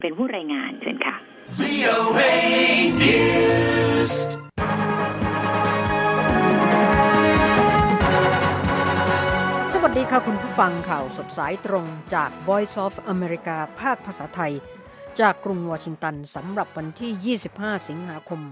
เป็นผู้รายงานเชิญค่ะ VOA News สวัสดีค่ะคุณผู้ฟังข่าวสดสายตรงจาก Voice of America ภาคภาษาไทยจากกรุงวอชิงตันสำหรับวันที่25สิงหาคม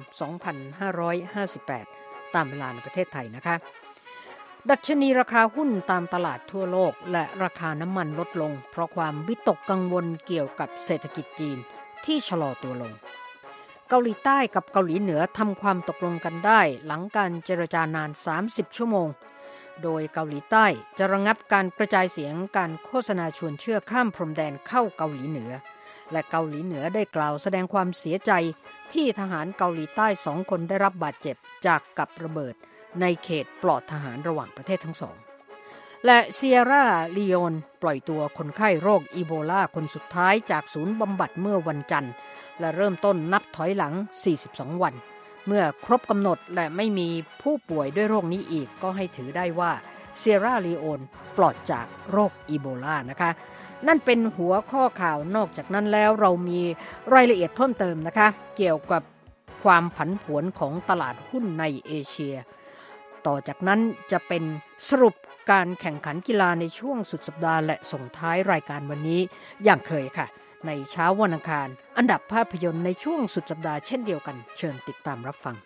2558ตามเวลาในประเทศไทยนะคะดัชนีราคาหุ้นตามตลาดทั่วโลกและราคาน้ำมันลดลงเพราะความวิตกกังวลเกี่ยวกับเศรษฐกิจจีนที่ชะลอตัวลงเกาหลีใต้กับเกาหลีเหนือทำความตกลงกันได้หลังการเจรจานาน30ชั่วโมงโดยเกาหลีใต้จะระงับการกระจายเสียงการโฆษณาชวนเชื่อข้ามพรมแดนเข้าเกาหลีเหนือและเกาหลีเหนือได้กล่าวแสดงความเสียใจที่ทหารเกาหลีใต้2คนได้รับบาดเจ็บจากกับระเบิดในเขตปลอดทหารระหว่างประเทศทั้งสองและเซียร่าลีโอนปล่อยตัวคนไข้โรคอีโบลาคนสุดท้ายจากศูนย์บำบัดเมื่อวันจันทร์และเริ่มต้นนับถอยหลัง42วันเมื่อครบกำหนดและไม่มีผู้ป่วยด้วยโรคนี้อีกก็ให้ถือได้ว่าเซียร่าลีโอนปลอดจากโรคอีโบลานะคะนั่นเป็นหัวข้อข่าวนอกจากนั้นแล้วเรามีรายละเอียดเพิ่มเติมนะคะเกี่ยวกับความผันผวนของตลาดหุ้นในเอเชียต่อจากนั้นจะเป็นสรุปการแข่งขันกีฬาในช่วงสุดสัปดาห์และส่งท้ายรายการวันนี้อย่างเคยค่ะในเช้าวันอังคารอันดับภาพยนตร์ในช่วงสุดสัปดาห์เช่นเดียวกันเชิญติดตามรับฟัง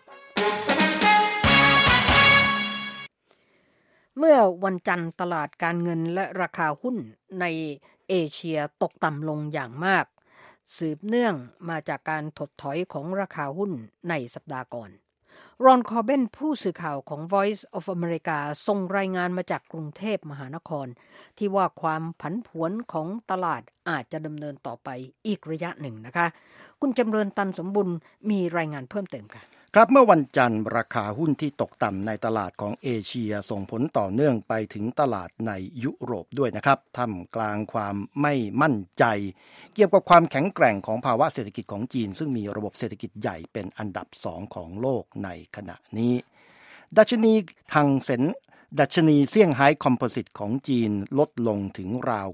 เมื่อวันจันทร์ตลาดการเงินและราคาหุ้นในเอเชียตกต่ำลงอย่างมากสืบเนื่องมาจากการถดถอยของราคาหุ้นในสัปดาห์ก่อนรอนคอร์เบนผู้สื่อข่าวของ Voice of America ส่งรายงานมาจากกรุงเทพมหานครที่ว่าความผันผวนของตลาดอาจจะดำเนินต่อไปอีกระยะหนึ่งนะคะคุณจำเริญตันสมบุญมีรายงานเพิ่มเติมค่ะครับเมื่อวันจันทร์ราคาหุ้นที่ตกต่ำในตลาดของเอเชียส่งผลต่อเนื่องไปถึงตลาดในยุโรปด้วยนะครับท่ามกลางความไม่มั่นใจเกี่ยวกับความแข็งแกร่งของภาวะเศรษฐกิจของจีนซึ่งมีระบบเศรษฐกิจใหญ่เป็นอันดับ2ของโลกในขณะนี้ดัชนีฮังเส็นดัชนีเซี่ยงไฮ้คอมโพสิตของจีนลดลงถึงราว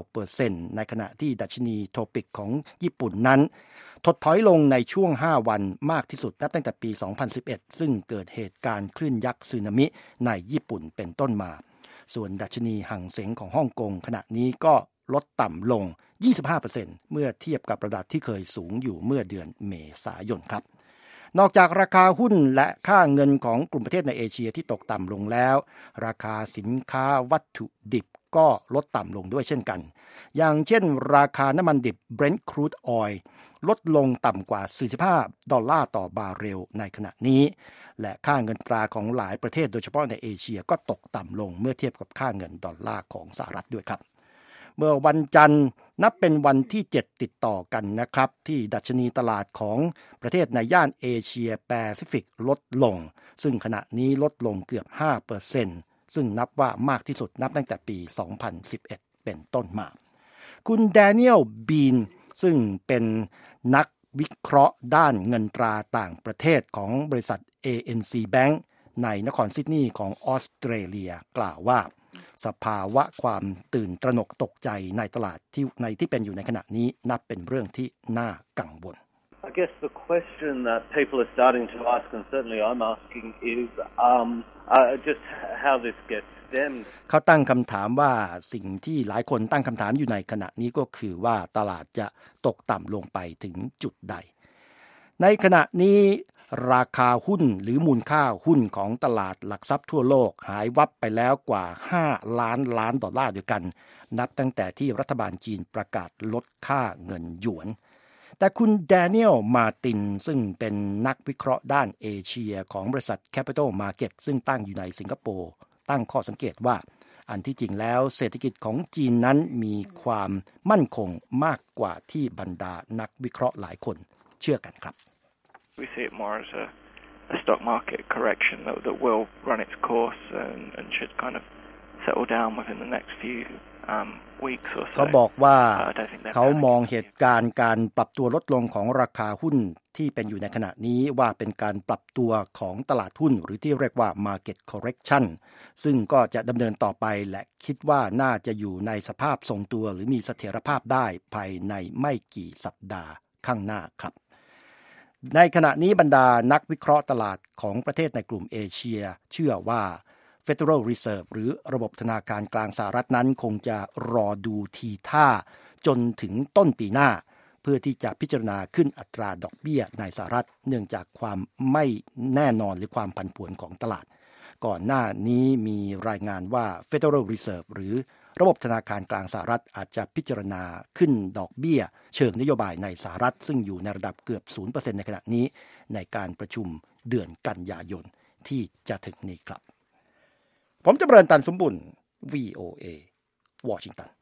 9% ในขณะที่ดัชนีโทปิกของญี่ปุ่นนั้นถดถอยลงในช่วง5วันมากที่สุดนับตั้งแต่ปี 2011 ซึ่งเกิดเหตุการณ์คลื่นยักษ์สึนามิในญี่ปุ่นเป็นต้นมาส่วนดัชนีหังเส็งของฮ่องกงขณะนี้ก็ลดต่ำลง 25% เมื่อเทียบกับระดับที่เคยสูงอยู่เมื่อเดือนเมษายนครับนอกจากราคาหุ้นและค่าเงินของกลุ่มประเทศในเอเชียที่ตกต่ำลงแล้วราคาสินค้าวัตถุดิบก็ลดต่ำลงด้วยเช่นกันอย่างเช่นราคาน้ำมันดิบ Brent Crude Oil ลดลงต่ำกว่า$45ต่อบาร์เรลในขณะนี้และค่าเงินตราของหลายประเทศโดยเฉพาะในเอเชียก็ตกต่ำลงเมื่อเทียบกับค่าเงินดอลลาร์ของสหรัฐด้วยครับเมื่อวันจันทร์นับเป็นวันที่7ติดต่อกันนะครับที่ดัชนีตลาดของประเทศในย่านเอเชียแปซิฟิกลดลงซึ่งขณะนี้ลดลงเกือบ 5%ซึ่งนับว่ามากที่สุดนับตั้งแต่ปี 2011 เป็นต้นมาคุณแดเนียลบีนซึ่งเป็นนักวิเคราะห์ด้านเงินตราต่างประเทศของบริษัท ANC Bank ในนครซิดนีย์ของออสเตรเลียกล่าวว่าสภาวะความตื่นตระหนกตกใจในตลาดที่เป็นอยู่ในขณะนี้นับเป็นเรื่องที่น่ากังวล I guess the question that people are starting to ask, and certainly I'm asking, is just how this gets stemmed. เขาตั้งคำถามว่าสิ่งที่หลายคนตั้งคำถามอยู่ในขณะนี้ก็คือว่าตลาดจะตกต่ำลงไปถึงจุดใดในขณะนี้ราคาหุ้นหรือมูลค่าหุ้นของตลาดหลักทรัพย์ทั่วโลกหายวับไปแล้วกว่า$5 ล้านด้วยกันนับตั้งแต่ที่รัฐบาลจีนประกาศลดค่าเงินหยวนแต่คุณแดเนียลมาร์ตินซึ่งเป็นนักวิเคราะห์ด้านเอเชียของบริษัท Capital Market ซึ่งตั้งอยู่ในสิงคโปร์ตั้งข้อสังเกตว่าอันที่จริงแล้วเศรษฐกิจของจีนนั้นมีความมั่นคงมากกว่าที่บรรดานักวิเคราะห์หลายคนเชื่อกันครับ We see it more as a stock market correction that will run its course and should kind of settle down within the next few weeks or so. เขาบอกว่าเขามองเหตุการณ์การปรับตัวลดลงของราคาหุ้นที่เป็นอยู่ในขณะนี้ว่าเป็นการปรับตัวของตลาดหุ้นหรือที่เรียกว่า market correction ซึ่งก็จะดำเนินต่อไปและคิดว่าน่าจะอยู่ในสภาพทรงตัวหรือมีเสถียรภาพได้ภายในไม่กี่สัปดาห์ข้างหน้าครับในขณะนี้บรรดานักวิเคราะห์ตลาดของประเทศในกลุ่มเอเชียเชื่อว่า Federal Reserve หรือระบบธนาคารกลางสหรัฐนั้นคงจะรอดูทีท่าจนถึงต้นปีหน้าเพื่อที่จะพิจารณาขึ้นอัตราดอกเบี้ยในสหรัฐเนื่องจากความไม่แน่นอนหรือความผันผวนของตลาดก่อนหน้านี้มีรายงานว่า Federal Reserve หรือระบบธนาคารกลางสหรัฐอาจจะพิจารณาขึ้นดอกเบี้ยเชิงนโยบายในสหรัฐซึ่งอยู่ในระดับเกือบ 0% ในขณะนี้ในการประชุมเดือนกันยายนที่จะถึงนี้ครับผมจำเริญตันสมบุญ VOA วอชิงตัน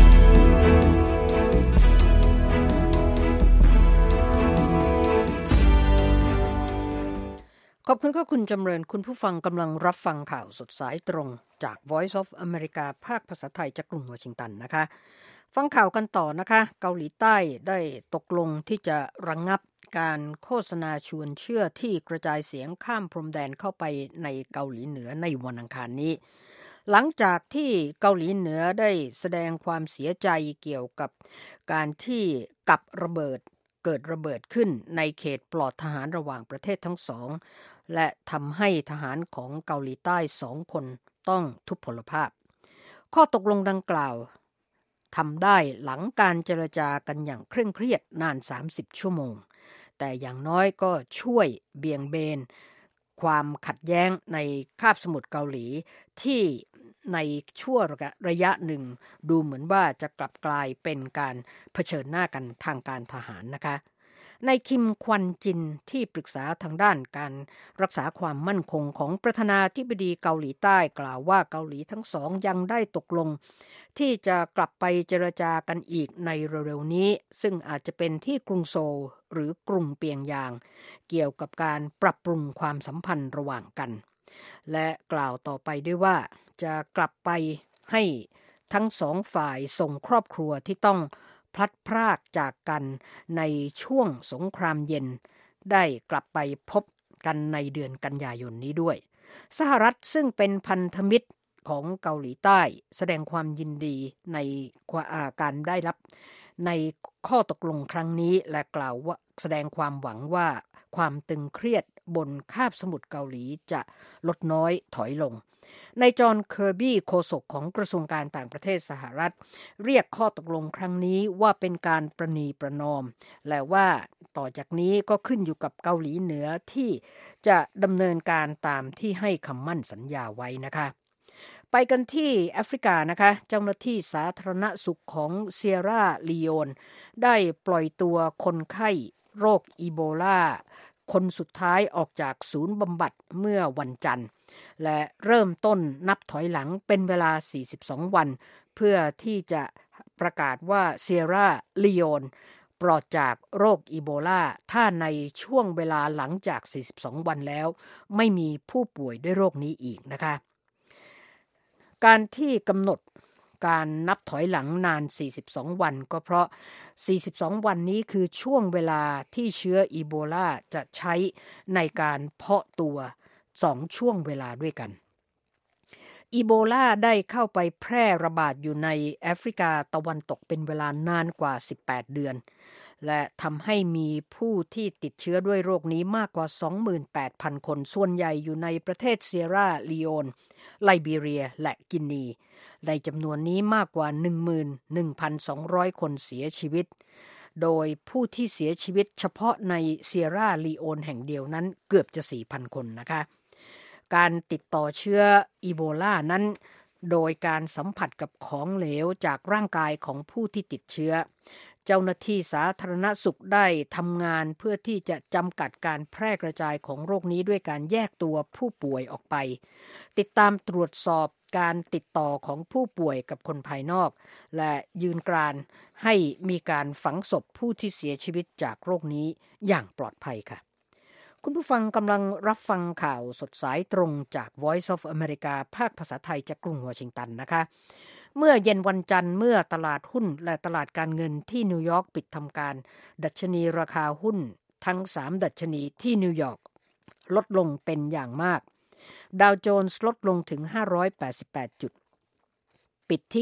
ขอบคุณค่ะคุณจำเริญคุณผู้ฟังกำลังรับฟังข่าวสดสายตรงจาก Voice of America ภาคภาษาไทยจากกรุงวอชิงตันนะคะฟังข่าวกันต่อนะคะเกาหลีใต้ได้ตกลงที่จะระงับการโฆษณาชวนเชื่อที่กระจายเสียงข้ามพรมแดนเข้าไปในเกาหลีเหนือในวันอังคารนี้หลังจากที่เกาหลีเหนือได้แสดงความเสียใจเกี่ยวกับการที่กับระเบิดเกิดระเบิดขึ้นในเขตปลอดทหารระหว่างประเทศทั้งสองและทำให้ทหารของเกาหลีใต้2 คนต้องทุพพลภาพข้อตกลงดังกล่าวทำได้หลังการเจรจากันอย่างเคร่งเครียดนาน30 ชั่วโมงแต่อย่างน้อยก็ช่วยเบี่ยงเบนความขัดแย้งในคาบสมุทรเกาหลีที่ในชั่วระยะหนึ่งดูเหมือนว่าจะกลับกลายเป็นการเผชิญหน้ากันทางการทหารนะคะในคิมควันจินที่ปรึกษาทางด้านการรักษาความมั่นคงของประธานาธิบดีเกาหลีใต้กล่าวว่าเกาหลีทั้งสองยังได้ตกลงที่จะกลับไปเจรจากันอีกในเร็วๆนี้ซึ่งอาจจะเป็นที่กรุงโซลหรือกรุงเปียงยางเกี่ยวกับการปรับปรุงความสัมพันธ์ระหว่างกันและกล่าวต่อไปด้วยว่าจะกลับไปให้ทั้ง2 ฝ่ายส่งครอบครัวที่ต้องพลัดพรากจากกันในช่วงสงครามเย็นได้กลับไปพบกันในเดือนกันยายนนี้ด้วยสหรัฐซึ่งเป็นพันธมิตรของเกาหลีใต้แสดงความยินดีในการได้รับในข้อตกลงครั้งนี้และกล่าวว่าแสดงความหวังว่าความตึงเครียดบนคาบสมุทรเกาหลีจะลดน้อยถอยลงนายจอห์นเคอร์บี้โฆษกของกระทรวงการต่างประเทศสหรัฐเรียกข้อตกลงครั้งนี้ว่าเป็นการประนีประนอมและว่าต่อจากนี้ก็ขึ้นอยู่กับเกาหลีเหนือที่จะดำเนินการตามที่ให้คำมั่นสัญญาไว้นะคะไปกันที่แอฟริกานะคะเจ้าหน้าที่สาธารณสุขของเซียร่าลีโอนได้ปล่อยตัวคนไข้โรคอีโบลาคนสุดท้ายออกจากศูนย์บำบัดเมื่อวันจันทร์และเริ่มต้นนับถอยหลังเป็นเวลา42 วันเพื่อที่จะประกาศว่าเซียร่าลีโอนปลอดจากโรคอีโบลาถ้าในช่วงเวลาหลังจาก42 วันแล้วไม่มีผู้ป่วยด้วยโรคนี้อีกนะคะการที่กำหนดการนับถอยหลังนาน42 วันก็เพราะ42 วันนี้คือช่วงเวลาที่เชื้ออีโบลาจะใช้ในการเพาะตัว2 ช่วงเวลาด้วยกันอีโบลาได้เข้าไปแพร่ระบาดอยู่ในแอฟริกาตะวันตกเป็นเวลานานกว่า18 เดือนและทำให้มีผู้ที่ติดเชื้อด้วยโรคนี้มากกว่า 28,000 คนส่วนใหญ่อยู่ในประเทศเซียร่าลีโอนไลบีเรียและกินีในจำนวนนี้มากกว่า 11,200 คนเสียชีวิตโดยผู้ที่เสียชีวิตเฉพาะในเซียร่าลีโอนแห่งเดียวนั้นเกือบจะ 4,000 คนนะคะการติดต่อเชื้ออีโบลานั้นโดยการสัมผัสกับของเหลวจากร่างกายของผู้ที่ติดเชื้อเจ้าหน้าที่สาธารณสุขได้ทำงานเพื่อที่จะจำกัดการแพร่กระจายของโรคนี้ด้วยการแยกตัวผู้ป่วยออกไปติดตามตรวจสอบการติดต่อของผู้ป่วยกับคนภายนอกและยืนกรานให้มีการฝังศพผู้ที่เสียชีวิตจากโรคนี้อย่างปลอดภัยค่ะคุณผู้ฟังกำลังรับฟังข่าวสดสายตรงจาก Voice of America ภาคภาษาไทยจากกรุงวอชิงตันนะคะเมื่อเย็นวันจันทร์เมื่อตลาดหุ้นและตลาดการเงินที่นิวยอร์กปิดทำการดัชนีราคาหุ้นทั้ง3ดัชนีที่นิวยอร์กลดลงเป็นอย่างมากดาวโจนส์ลดลงถึง588จุดปิดที่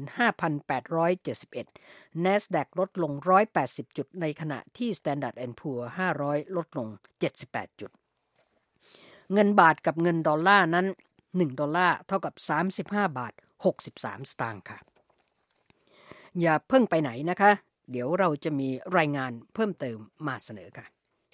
15,871 NASDAQ ลดลง180จุดในขณะที่ Standard & Poor's 500ลดลง78จุดเงินบาทกับเงินดอลลาร์นั้น1ดอลลาร์เท่ากับ35บาท63สตางค์ค่ะอย่าเพิ่งไปไหนนะคะเดี๋ยวเราจะมีรายงานเพิ่มเติมมาเสนอค่ะ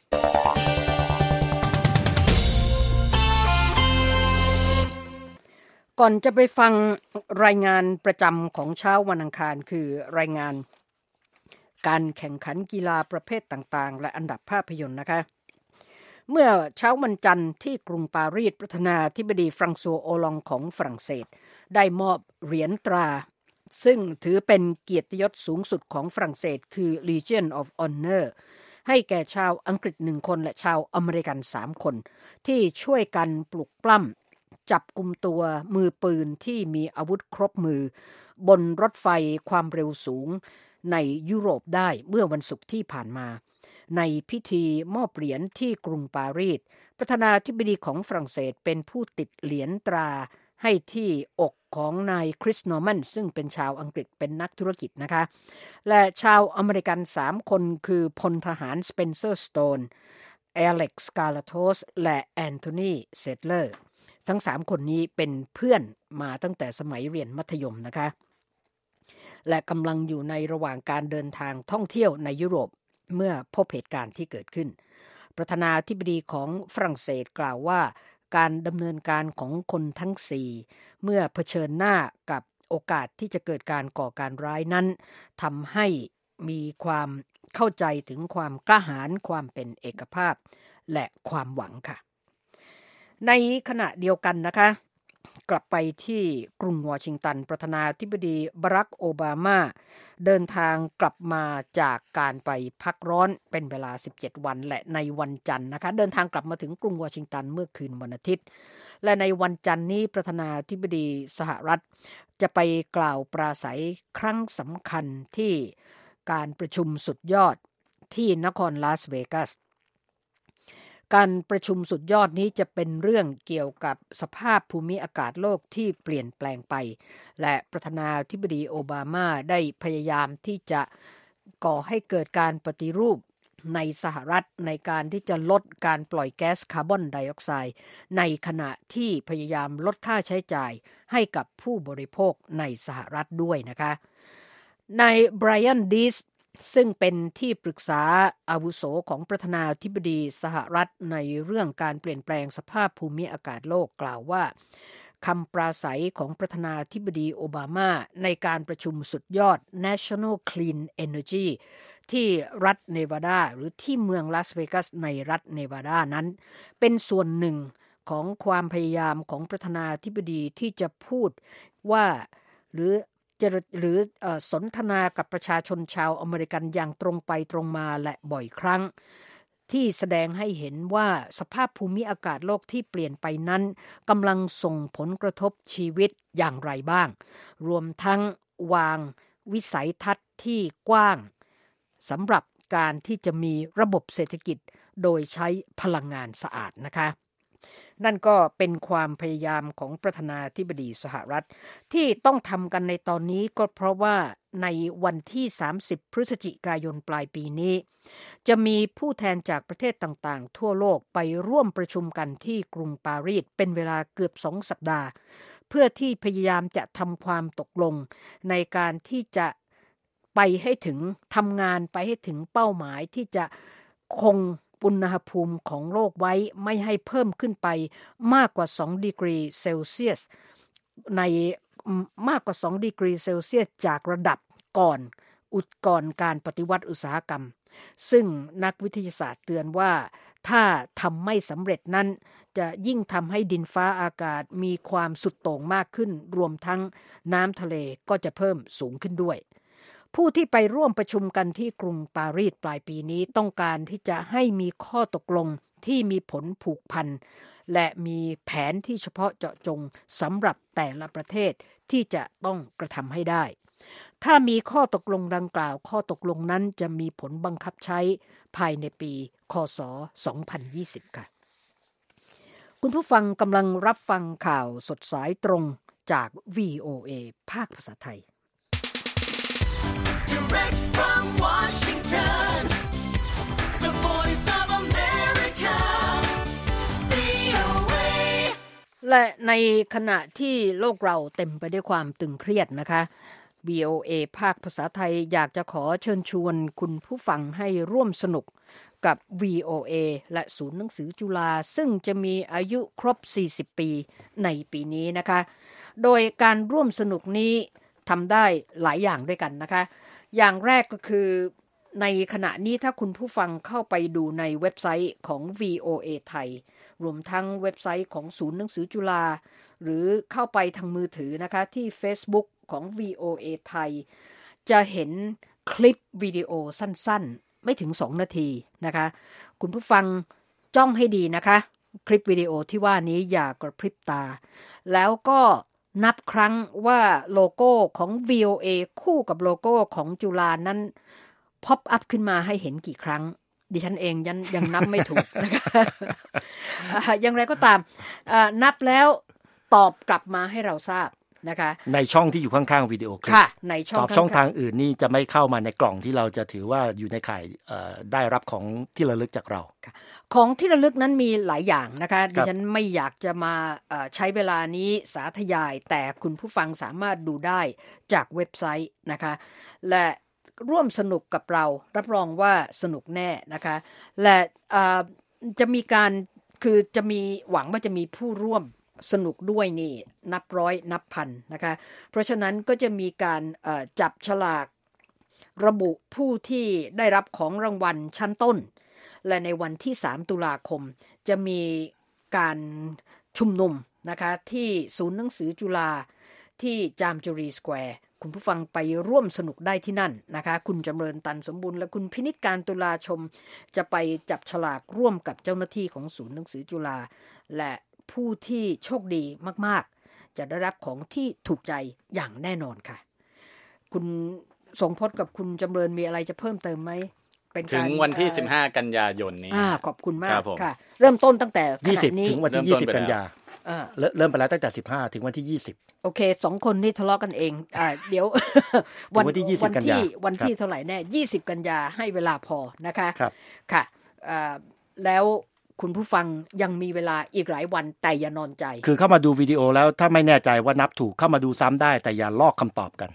ก่อนจะไปฟังรายงานประจำของเช้าวันอังคารคือรายงานการแข่งขันกีฬาประเภทต่างๆและอันดับภาพยนตร์นะคะเมื่อเช้าวันจันทร์ที่กรุงปารีสประธานาธิบดีฟรังซัวโอลองของฝรั่งเศสได้มอบเหรียญตราซึ่งถือเป็นเกียรติยศสูงสุดของฝรั่งเศสคือ Legion of Honor ให้แก่ชาวอังกฤษ1คนและชาวอเมริกัน3คนที่ช่วยกันปลุกปล้ำจับกุมตัวมือปืนที่มีอาวุธครบมือบนรถไฟความเร็วสูงในยุโรปได้เมื่อวันศุกร์ที่ผ่านมาในพิธีมอบเหรียญที่กรุงปารีสประธานาธิบดีของฝรั่งเศสเป็นผู้ติดเหรียญตราให้ที่อกของนายคริส นอร์แมนซึ่งเป็นชาวอังกฤษเป็นนักธุรกิจนะคะและชาวอเมริกัน3คนคือพลทหารสเปนเซอร์สโตนอเล็กซ์กาลาโทสและแอนโทนีเซตเลอร์ทั้ง3คนนี้เป็นเพื่อนมาตั้งแต่สมัยเรียนมัธยมนะคะและกำลังอยู่ในระหว่างการเดินทางท่องเที่ยวในยุโรปเมื่อพบเหตุการณ์ที่เกิดขึ้นประธานาธิบดีของฝรั่งเศสกล่าวว่าการดำเนินการของคนทั้ง4เมื่อเผชิญหน้ากับโอกาสที่จะเกิดการก่อการร้ายนั้นทำให้มีความเข้าใจถึงความกล้าหาญความเป็นเอกภาพและความหวังค่ะในขณะเดียวกันนะคะกลับไปที่กรุงวอชิงตันประธานาธิบดีบารักโอบามาเดินทางกลับมาจากการไปพักร้อนเป็นเวลา17วันและในวันจันทร์นะคะเดินทางกลับมาถึงกรุงวอชิงตันเมื่อคืนวันอาทิตย์และในวันจันทร์นี้ประธานาธิบดีสหรัฐจะไปกล่าวปราศัยครั้งสำคัญที่การประชุมสุดยอดที่นครลาสเวกัสการประชุมสุดยอดนี้จะเป็นเรื่องเกี่ยวกับสภาพภูมิอากาศโลกที่เปลี่ยนแปลงไปและประธานาธิบดีโอบามาได้พยายามที่จะก่อให้เกิดการปฏิรูปในสหรัฐในการที่จะลดการปล่อยแก๊สคาร์บอนไดออกไซด์ในขณะที่พยายามลดค่าใช้จ่ายให้กับผู้บริโภคในสหรัฐด้วยนะคะนายไบรอันดีสซึ่งเป็นที่ปรึกษาอาวุโสของประธานาธิบดีสหรัฐในเรื่องการเปลี่ยนแปลงสภาพภูมิอากาศโลกกล่าวว่าคำปราศัยของประธานาธิบดีโอบามาในการประชุมสุดยอด National Clean Energy ที่รัฐเนวาดาหรือที่เมืองลาสเวกัสในรัฐเนวาดานั้นเป็นส่วนหนึ่งของความพยายามของประธานาธิบดีที่จะพูดว่าหรือสนทนากับประชาชนชาวอเมริกันอย่างตรงไปตรงมาและบ่อยครั้งที่แสดงให้เห็นว่าสภาพภูมิอากาศโลกที่เปลี่ยนไปนั้นกำลังส่งผลกระทบชีวิตอย่างไรบ้างรวมทั้งวางวิสัยทัศน์ที่กว้างสำหรับการที่จะมีระบบเศรษฐกิจโดยใช้พลังงานสะอาดนะคะนั่นก็เป็นความพยายามของประธานาธิบดีสหรัฐที่ต้องทำกันในตอนนี้ก็เพราะว่าในวันที่30พฤศจิกายนปลายปีนี้จะมีผู้แทนจากประเทศต่างๆทั่วโลกไปร่วมประชุมกันที่กรุงปารีสเป็นเวลาเกือบ2สัปดาห์เพื่อที่พยายามจะทำความตกลงในการที่จะไปให้ถึงทำงานไปให้ถึงเป้าหมายที่จะคงอุณหภูมิของโลกไว้ไม่ให้เพิ่มขึ้นไปมากกว่า2 ดีกรีเซลเซียสในมากกว่า2 ดีกรีเซลเซียสจากระดับก่อนการปฏิวัติอุตสาหกรรมซึ่งนักวิทยาศาสตร์เตือนว่าถ้าทำไม่สำเร็จนั้นจะยิ่งทำให้ดินฟ้าอากาศมีความสุดโต่งมากขึ้นรวมทั้งน้ำทะเลก็จะเพิ่มสูงขึ้นด้วยผู้ที่ไปร่วมประชุมกันที่กรุงปารีสปลายปีนี้ต้องการที่จะให้มีข้อตกลงที่มีผลผูกพันและมีแผนที่เฉพาะเจาะจงสำหรับแต่ละประเทศที่จะต้องกระทำให้ได้ถ้ามีข้อตกลงดังกล่าวข้อตกลงนั้นจะมีผลบังคับใช้ภายในปีคศ2020ค่ะคุณผู้ฟังกำลังรับฟังข่าวสดสายตรงจาก VOA ภาคภาษาไทย Direct from Washington, the voice of America, VOA. และในขณะที่โลกเราเต็มไปด้วยความตึงเครียดนะคะ VOA ภาคภาษาไทยอยากจะขอเชิญชวนคุณผู้ฟังให้ร่วมสนุกกับ VOA และศูนย์หนังสือจุฬาซึ่งจะมีอายุครบ40ปีในปีนี้นะคะโดยการร่วมสนุกนี้ทำได้หลายอย่างด้วยกันนะคะอย่างแรกก็คือในขณะนี้ถ้าคุณผู้ฟังเข้าไปดูในเว็บไซต์ของ VOA ไทยรวมทั้งเว็บไซต์ของศูนย์หนังสือจุฬาหรือเข้าไปทางมือถือนะคะที่ Facebook ของ VOA ไทยจะเห็นคลิปวิดีโอสั้นๆไม่ถึง2นาทีนะคะคุณผู้ฟังจ้องให้ดีนะคะคลิปวิดีโอที่ว่านี้อย่ากระพริบตาแล้วก็นับครั้งว่าโลโก้ของ VOA คู่กับโลโก้ของจุฬานั้นพ็อปอัพขึ้นมาให้เห็นกี่ครั้งดิฉันเองยังนับไม่ถูกนะคะอย่างไรก็ตามนับแล้วตอบกลับมาให้เราทราบนะคะในช่องที่อยู่ข้างๆวิดีโอคลิปค่ะในช่องทางอื่นนี่จะไม่เข้ามาในกล่องที่เราจะถือว่าอยู่ในข่ายได้รับของที่ระลึกจากเราของที่ระลึกนั้นมีหลายอย่างนะคะดิฉันไม่อยากจะมาใช้เวลานี้สาธยายแต่คุณผู้ฟังสามารถดูได้จากเว็บไซต์นะคะและร่วมสนุกกับเรารับรองว่าสนุกแน่นะคะและจะมีการคือจะมีหวังว่าจะมีผู้ร่วมสนุกด้วยนี่นับร้อยนับพันนะคะเพราะฉะนั้นก็จะมีการจับฉลากระบุผู้ที่ได้รับของรางวัลชั้นต้นและในวันที่3ตุลาคมจะมีการชุมนุมนะคะที่ศูนย์หนังสือจุฬาที่จามจุรีสแควร์คุณผู้ฟังไปร่วมสนุกได้ที่นั่นนะคะคุณจำเริญตันสมบูรณ์และคุณพินิจการตุลาชมจะไปจับฉลากร่วมกับเจ้าหน้าที่ของศูนย์หนังสือจุฬาและผู้ที่โชคดีมากๆจะได้รับของที่ถูกใจอย่างแน่นอนค่ะคุณสงพจน์กับคุณจำเริญมีอะไรจะเพิ่มเติมไหมถึงวันที่15กันยายนนี้ขอบคุณมากค่ะเริ่มต้นตั้งแต่ 20ถึงวันที่20กันยาเริ่มไปแล้วตั้งแต่15ถึงวันที่20 โอเค2คนนี่ทะเลาะกันเองเดี๋ยววันที่20กันยาวันที่เท่าไหร่แน่20กันยาให้เวลาพอนะคะค่ะแล้วคุณผู้ฟังยังมีเวลาอีกหลายวันแต่อย่านอนใจคือเข้ามาดูวิดีโอแล้วถ้าไม่แน่ใจว่านับถูกเข้ามาดูซ้ำได้แต่อย่าลอกคำตอบกัน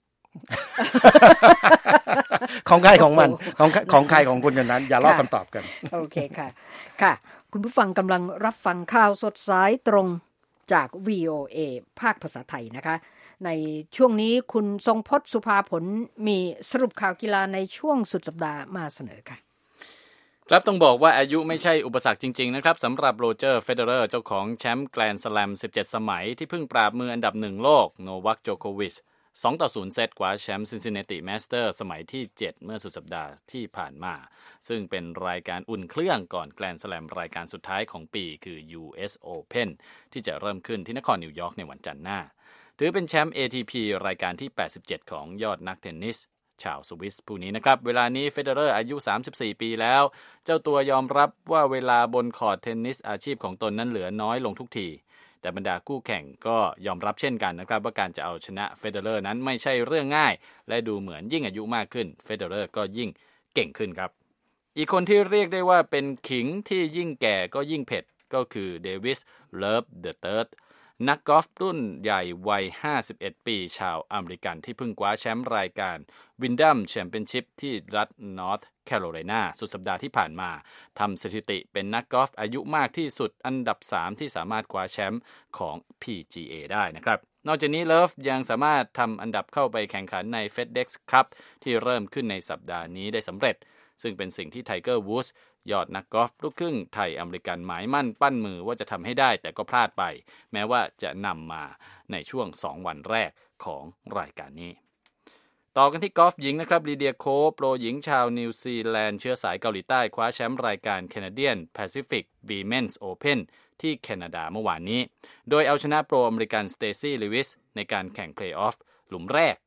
ของใครของมันของใครของคนนั้นอย่าลอกคำตอบกันโอเคค่ะค่ะคุณผู้ฟังกำลังรับฟังข่าวสดสายตรงจาก VOA ภาคภาษาไทยนะคะในช่วงนี้คุณทรงพจน์สุภาผลมีสรุปข่าวกีฬาในช่วงสุดสัปดาห์มาเสนอค่ะครับต้องบอกว่าอายุไม่ใช่อุปสรรคจริงๆนะครับสำหรับโรเจอร์เฟเดอร์เจ้าของแชมป์แกรนด์สแลม17สมัยที่เพิ่งปราบมืออันดับ1โลกโนวัคโจโควิช2-0 เซตกว่าแชมป์ซินซินเนติแมสเตอร์สมัยที่7เมื่อสุดสัปดาห์ที่ผ่านมาซึ่งเป็นรายการอุ่นเครื่องก่อนแกรนด์สแลมรายการสุดท้ายของปีคือ US Open ที่จะเริ่มขึ้นที่นครนิวยอร์กในวันจันทร์หน้าถือเป็นแชมป์ ATP รายการที่87ของยอดนักเทนนิสชาวสวิสผู้นี้นะครับเวลานี้เฟเดอร์อายุ34ปีแล้วเจ้าตัวยอมรับว่าเวลาบนคอร์ตเทนนิสอาชีพของตนนั้นเหลือน้อยลงทุกทีแต่บรรดาคู่แข่งก็ยอมรับเช่นกันนะครับว่าการจะเอาชนะเฟเดอร์นั้นไม่ใช่เรื่องง่ายและดูเหมือนยิ่งอายุมากขึ้นเฟเดอร์ก็ยิ่งเก่งขึ้นครับอีกคนที่เรียกได้ว่าเป็นขิงที่ยิ่งแก่ก็ยิ่งเผ็ดก็คือเดวิสเลิฟเดอะเติร์ดนักกอล์ฟรุ่นใหญ่วัย51ปีชาวอเมริกันที่เพิ่งคว้าแชมป์รายการวินดัมแชมเปี้ยนชิพที่รัฐนอร์ทแคโรไลนาสุดสัปดาห์ที่ผ่านมาทำสถิติเป็นนักกอล์ฟอายุมากที่สุดอันดับ3ที่สามารถคว้าแชมป์ของ PGA ได้นะครับนอกจากนี้เลิฟยังสามารถทำอันดับเข้าไปแข่งขันใน FedEx Cup ที่เริ่มขึ้นในสัปดาห์นี้ได้สำเร็จซึ่งเป็นสิ่งที่ไทเกอร์วูดส์ยอดนักกอล์ฟลูกครึ่งไทยอเมริกันหมายมั่นปั้นมือว่าจะทำให้ได้แต่ก็พลาดไปแม้ว่าจะนำมาในช่วง2วันแรกของรายการนี้ต่อกันที่กอล์ฟหญิงนะครับลีเดียโคโปรหญิงชาวนิวซีแลนด์เชื้อสายเกาหลีใต้คว้าแชมป์รายการ Canadian Pacific Women's Open ที่แคนาดาเมื่อวานนี้โดยเอาชนะโปรอเมริกันสเตซี่ลิวิสในการแข่งเพลย์ออฟหลุมแรก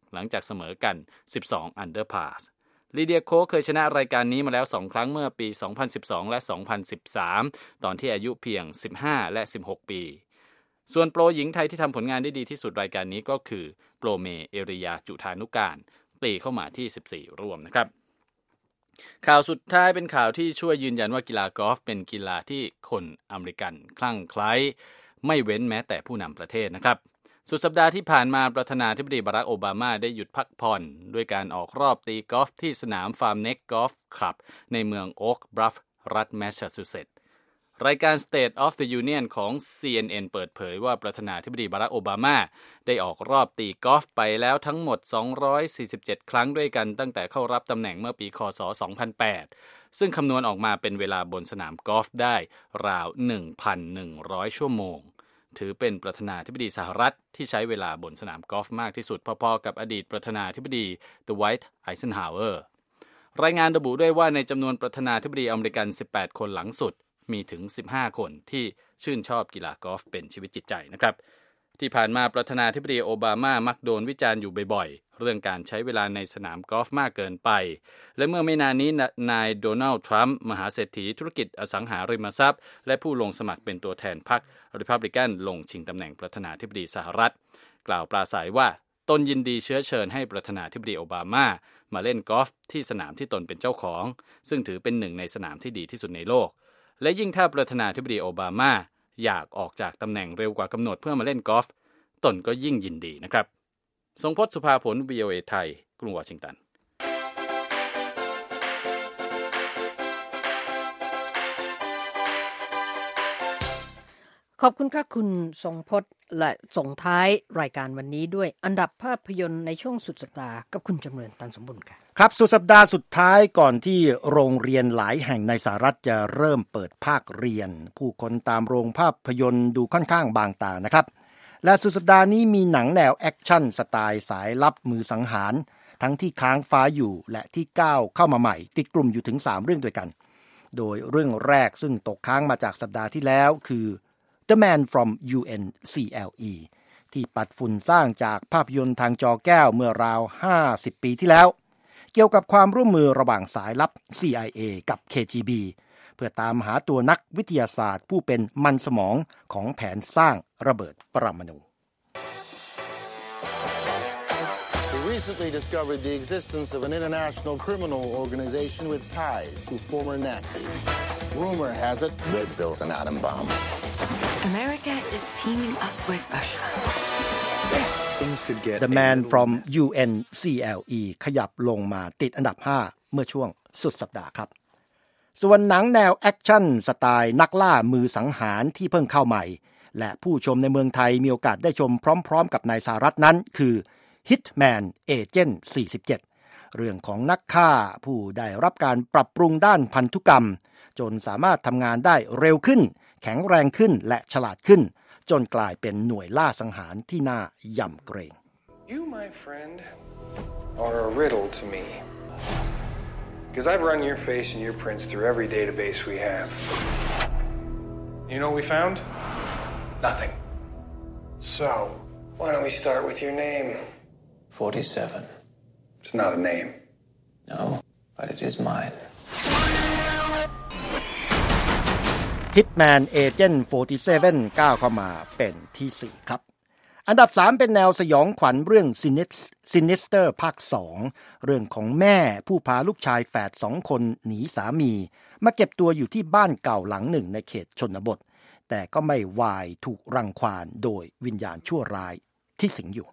หลังจากเสมอกัน12 under par ลีเดียโคเคยชนะรายการนี้มาแล้ว2ครั้งเมื่อปี2012และ2013ตอนที่อายุเพียง15และ16ปีส่วนโปรหญิงไทยที่ทำผลงานได้ดีที่สุดรายการนี้ก็คือโปรเมเอริยาจุฑานุการตีเข้ามาที่14ร่วมนะครับข่าวสุดท้ายเป็นข่าวที่ช่วยยืนยันว่ากีฬากอล์ฟเป็นกีฬาที่คนอเมริกันคลั่งไคล้ไม่เว้นแม้แต่ผู้นำประเทศนะครับสุดสัปดาห์ที่ผ่านมาประธานาธิบดีบารักโอบามาได้หยุดพักผ่อนด้วยการออกรอบตีกอล์ฟที่สนามฟาร์มเน็กกอล์ฟคลับในเมืองโอ๊กบลัฟรัฐแมสซาชูเซตส์รายการ State of the Union ของ CNN เปิดเผยว่าประธานาธิบดีบารักโอบามาได้ออกรอบตีกอล์ฟไปแล้วทั้งหมด247ครั้งด้วยกันตั้งแต่เข้ารับตำแหน่งเมื่อปีคศ2008ซึ่งคำนวณออกมาเป็นเวลาบนสนามกอล์ฟได้ราว 1,100 ชั่วโมงถือเป็นประธานาธิบดีสหรัฐที่ใช้เวลาบนสนามกอล์ฟมากที่สุดพอๆกับอดีตประธานาธิบดีดไวท์ ไอเซนฮาวเวอร์รายงานระบุด้วยว่าในจำนวนประธานาธิบดีอเมริกัน18คนหลังสุดมีถึง15คนที่ชื่นชอบกีฬากอล์ฟเป็นชีวิตจิตใจนะครับที่ผ่านมาประธานาธิบดีโอบามามักโดนวิจารณ์อยู่บ่อยๆเรื่องการใช้เวลาในสนามกอล์ฟมากเกินไปและเมื่อไม่นานนี้นายโดนัลด์ทรัมป์มหาเศรษฐีธุรกิจอสังหาริมทรัพย์และผู้ลงสมัครเป็นตัวแทนพรรครีพับลิกันลงชิงตำแหน่งประธานาธิบดีสหรัฐกล่าวปราศัยว่าตนยินดีเชื้อเชิญให้ประธานาธิบดีโอบามาเล่นกอล์ฟที่สนามที่ตนเป็นเจ้าของซึ่งถือเป็นหนึ่งในสนามที่ดีที่สุดในโลกและยิ่งถ้าประธานาธิบดีโอบามาอยากออกจากตำแหน่งเร็วกว่ากำหนดเพื่อมาเล่นกอล์ฟตนก็ยิ่งยินดีนะครับทรงพจน์สุภาผล VOA ไทยกรุงวอชิงตันขอบคุณค่ะคุณทรงพจน์และส่งท้ายรายการวันนี้ด้วยอันดับภาพยนตร์ในช่วงสุดสัปดาห์กับคุณจำเริญตันสมบูรณ์ค่ะครับสุดสัปดาห์สุดท้ายก่อนที่โรงเรียนหลายแห่งในสหรัฐจะเริ่มเปิดภาคเรียนผู้คนตามโรงภาพยนตร์ดูค่อนข้างบางตานะครับและสุดสัปดาห์นี้มีหนังแนวแอคชั่นสไตล์สายลับมือสังหารทั้งที่ค้างฟ้าอยู่และที่ก้าวเข้ามาใหม่ติดกลุ่มอยู่ถึง3เรื่องด้วยกันโดยเรื่องแรกซึ่งตกค้างมาจากสัปดาห์ที่แล้วคือ The Man from UNCLE ที่ปัดฝุ่นสร้างจากภาพยนตร์ทางจอแก้วเมื่อราว50ปีที่แล้วเกี่ยวกับความร่วมมือระหว่างสายลับ CIA กับ KGB เพื่อตามหาตัวนักวิทยาศาสตร์ผู้เป็นมันสมองของแผนสร้างระเบิดปรมาณู We recently discovered the existence of an international criminal organization with ties to former Nazis. Rumor has it they've built an atom bomb. America is teaming up with Russia. The Man from UNCLE ขยับลงมาติดอันดับ5เมื่อช่วงสุดสัปดาห์ครับส่วนหนังแนวแอคชั่นสไตล์นักล่ามือสังหารที่เพิ่งเข้าใหม่และผู้ชมในเมืองไทยมีโอกาสได้ชมพร้อมๆกับในสหรัฐนั้นคือ Hitman Agent 47 เรื่องของนักฆ่าผู้ได้รับการปรับปรุงด้านพันธุกรรมจนสามารถทำงานได้เร็วขึ้นแข็งแรงขึ้นและฉลาดขึ้นจนกลายเป็นหน่วยล่าสังหารที่น่ายำเกรง You, my friend, are a riddle to me. Because I've run your face and your prints through every database we have. You know what we found? Nothing. So, why don't we start with your name? 47. It's not a name. No, but it is mine. Hitman Agent 47 ก้าวเข้ามาเป็นที่4ครับอันดับ3เป็นแนวสยองขวัญเรื่อง Sinister ภาค2เรื่องของแม่ผู้พาลูกชายแฝด2คนหนีสามีมาเก็บตัวอยู่ที่บ้านเก่าหลังหนึ่งในเขตชนบทแต่ก็ไม่วายถูกรังควานโดยวิญญาณชั่วร้ายที่สิงอยู่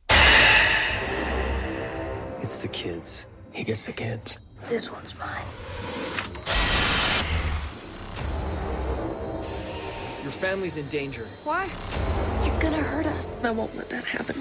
It's the kids. He gets the kids. This one's mine. Your family's in danger. Why? He's gonna hurt us. I won't let that happen.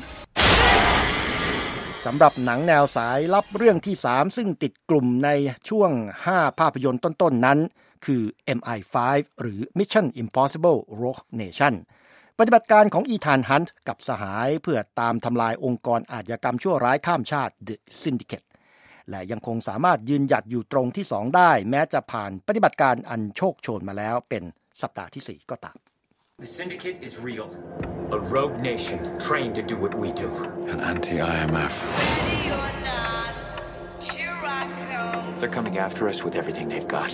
สำหรับหนังแนวสายลับเรื่องที่3ซึ่งติดกลุ่มในช่วง5ภาพยนตร์ต้นๆนั้นคือ MI5 หรือ Mission Impossible Rogue Nation ปฏิบัติการของอีธานฮันต์กับสหายเพื่อตามทำลายองค์กรอาชญากรรมชั่วร้ายข้ามชาติ The Syndicate และยังคงสามารถยืนหยัดอยู่ตรงที่2ได้แม้จะผ่านปฏิบัติการอันโชคโชนมาแล้วเป็นสัปดาห์ที่4ก็ตาม The Syndicate is real. A rogue nation trained to do what we do. An anti-IMF. They're coming after us with everything they've got.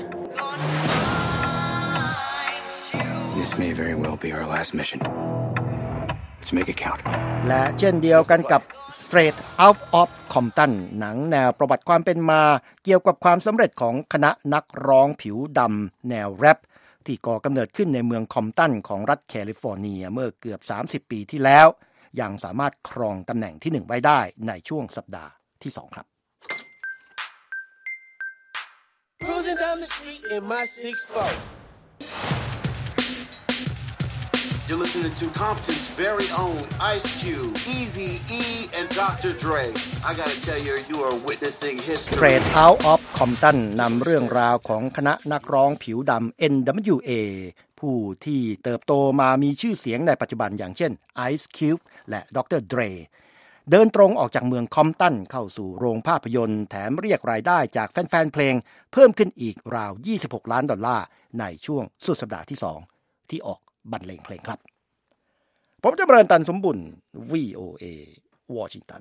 This may very well be our last mission. Let's make it count. และเช่นเดียวกันกับ Straight Out of Compton หนังแนวประวัติความเป็นมาเกี่ยวกับความสำเร็จของคณะนักร้องผิวดำแนวแรปที่ก่อกำเนิดขึ้นในเมืองคอมตันของรัฐแคลิฟอร์เนียเมื่อเกือบ30ปีที่แล้วยังสามารถครองตำแหน่งที่1ไว้ได้ในช่วงสัปดาห์ที่2ครับ Cruising down the street in my 6'4". You're listening to Compton's very own Ice Cube, Eazy-E, and Dr. Dre. I gotta tell you, you are witnessing history. Straight Out of Compton นำเรื่องราวของคณะนักร้องผิวดำ NWA ผู้ที่เติบโตมามีชื่อเสียงในปัจจุบันอย่างเช่น Ice Cube และ Dr. Dre เดินตรงออกจากเมืองคอมตันเข้าสู่โรงภาพยนตร์แถมเรียกรายได้จากแฟนๆเพลงเพิ่มขึ้นอีกราว$26 ล้านในช่วงสุดสัปดาห์ที่2ที่ออกบรรเลงเพลงครับผมจะเริญตันสมบุญ VOA วอชิงตัน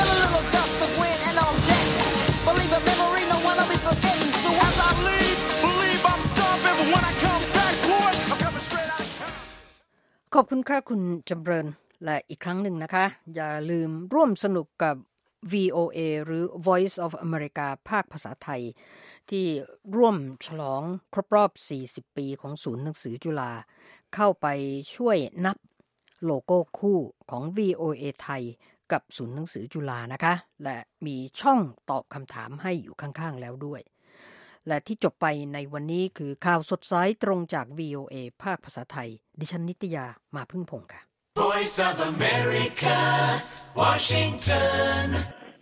ขอบคุณค่ะคุณจำเริญและอีกครั้งหนึ่งนะคะอย่าลืมร่วมสนุกกับ VOA หรือ Voice of America ภาคภาษาไทยที่ร่วมฉลองครบรอบ40ปีของศูนย์หนังสือจุฬาเข้าไปช่วยนับโลโก้คู่ของ VOA ไทยกับศูนย์หนังสือจุฬานะคะและมีช่องตอบคำถามให้อยู่ข้างๆแล้วด้วยและที่จบไปในวันนี้คือข่าวสดสายตรงจาก VOA ภาคภาษาไทยดิฉันนิตยามาพึ่งพงษ์ค่ะ Voice of America, Washington.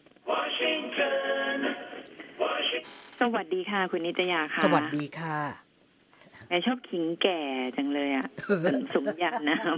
สวัสดีค่ะคุณนิตยาค่ะสวัสดีค่ะแม่ชอบขิงแก่จังเลยอ่ะสมญานาม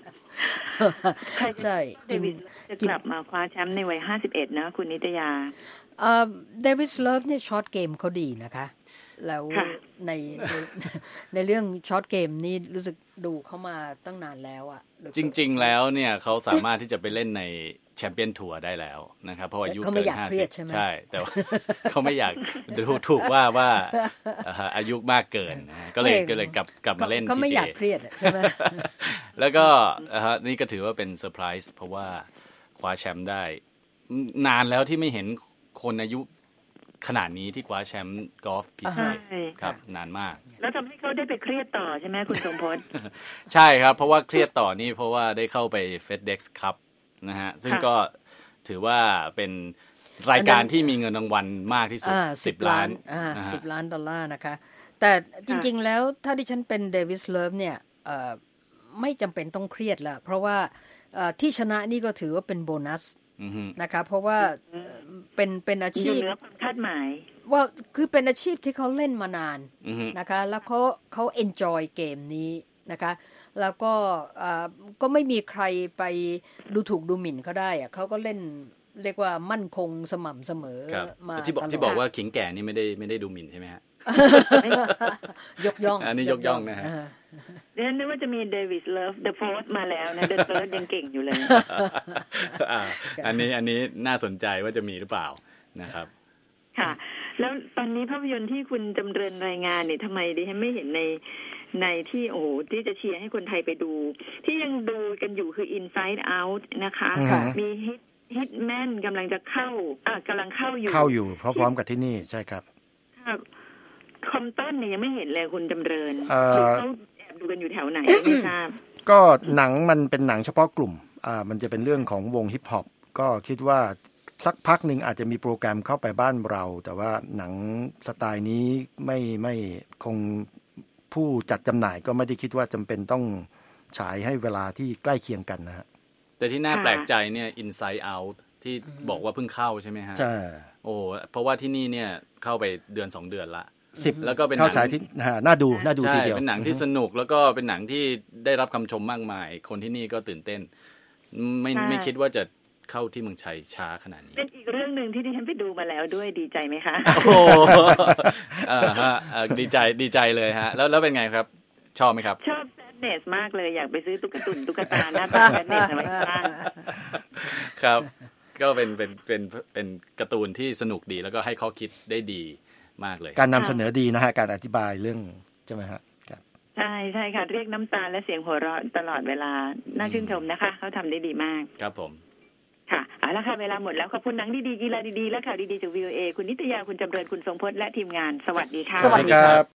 ใช่เดวิดจะกลับมาคว้าแชมป์ในวัย51นะคุณนิตยาเดวิดเลิฟเนี่ยช็อตเกมเขาดีนะคะแล้วในเรื่องช็อตเกมนี่รู้สึกดูเขามาตั้งนานแล้วอ่ะจริงๆแล้วเนี่ยเขาสามารถที่จะไปเล่นในแชมเปี้ยนทัวร์ได้แล้วนะครับเพราะอายุเกิน50ใช่แต่ว่าเขาไม่อยากถูกว่าอายุมากเกินก็เลยกลับมาเล่น PGA เขาไม่อยากเครียดใช่ไหมแล้วก็นี่ก็ถือว่าเป็นเซอร์ไพรส์เพราะว่าคว้าแชมป์ได้นานแล้วที่ไม่เห็นคนอายุขนาดนี้ที่คว้าแชมป์กอล์ฟ PGA ครับนานมากแล้วทำให้เขาได้ไปเครียดต่อใช่ไหมคุณสมพศใช่ครับเพราะว่าเครียดต่อนี่เพราะว่าได้เข้าไป FedEx Cup นะฮะซึ่งก็ถือว่าเป็นรายการที่มีเงินรางวัลมากที่สุด10 ล้าน $10 ล้านนะคะแต่จริงๆแล้วถ้าดิฉันเป็นเดวิสเลิฟเนี่ยไม่จำเป็นต้องเครียดแล้วเพราะว่าที่ชนะนี่ก็ถือว่าเป็นโบนัสนะคะเพราะว่าเป็นอาชีพเหนือความคาดหมายว่าคือเป็นอาชีพที่เขาเล่นมานานนะคะแล้วเขา enjoy เกมนี้นะคะแล้วก็ไม่มีใครไปดูถูกดูหมิ่นเขาได้อะเขาก็เล่นเรียกว่ามั่นคงสม่ำเสมอมาที่บอกว่าขิงแก่นี่ไม่ได้ดูหมิ่นใช่ไหมฮะยกย่องอันนี้ยกย่องนะฮะเดี๋ยวนึกว่าจะมีเดวิดเลิฟเดอะโฟร์มาแล้วนะเดอะเฟิร์สยังเก่งอยู่เลยอันนี้น่าสนใจว่าจะมีหรือเปล่านะครับค่ะแล้วตอนนี้ภาพยนตร์ที่คุณจำเริญรายงานเนี่ยทำไมดิฉันไม่เห็นในที่โอ้โหที่จะเชียร์ให้คนไทยไปดูที่ยังดูกันอยู่คือ Inside Out นะคะมีHitman กำลังจะเข้ากำลังเข้าอยู่พร้อมๆกับที่นี่ใช่ครับคอมตันเนี่ยยังไม่เห็นเลยคุณจำเริญเขาแอบดูกันอยู่แถวไหนไม่ทราบก็หนังมันเป็นหนังเฉพาะกลุ่มมันจะเป็นเรื่องของวงฮิปฮอปก็คิดว่าสักพักหนึ่งอาจจะมีโปรแกรมเข้าไปบ้านเราแต่ว่าหนังสไตล์นี้ไม่คงผู้จัดจำหน่ายก็ไม่ได้คิดว่าจำเป็นต้องฉายให้เวลาที่ใกล้เคียงกันนะฮะแต่ที่น่าแปลกใจเนี่ย Inside Out ที่บอกว่าเพิ่งเข้าใช่ไหมฮะใช่โอ้เพราะว่าที่นี่เนี่ยเข้าไปเดือน2 เดือนละแล้วก็เป็นหนังที่น่าดูทีเดียวเป็นหนังที่สนุกแล้วก็เป็นหนังที่ได้รับคำชมมากมายคนที่นี่ก็ตื่นเต้นไม่คิดว่าจะเข้าที่เมืองไทยช้าขนาดนี้เป็นอีกเรื่องนึงที่ดิฉันไปดูมาแล้วด้วยดีใจไหมคะโอ้ดีใจเลยฮะแล้วเป็นไงครับชอบไหมครับชอบเนสมากเลยอยากไปซื้อตุ๊กตาหน้าตาแบทเนสไว้บ้างครับก็เป็นการ์ตูนที่สนุกดีแล้วก็ให้ข้อคิดได้ดีมากเลยการนำเสนอดีนะฮะการอธิบายเรื่องใช่ไหมฮะใช่ค่ะเรียกน้ำตาและเสียงหัวเราะตลอดเวลาน่าชื่นชมนะคะเขาทำได้ดีมากครับผมค่ะเอาละค่ะเวลาหมดแล้วขอบคุณหนังดีๆกีฬาดีๆและข่าวดีๆจาก VOA คุณนิตยาคุณจำเริญคุณทรงพจน์และทีมงานสวัสดีค่ะสวัสดีครับ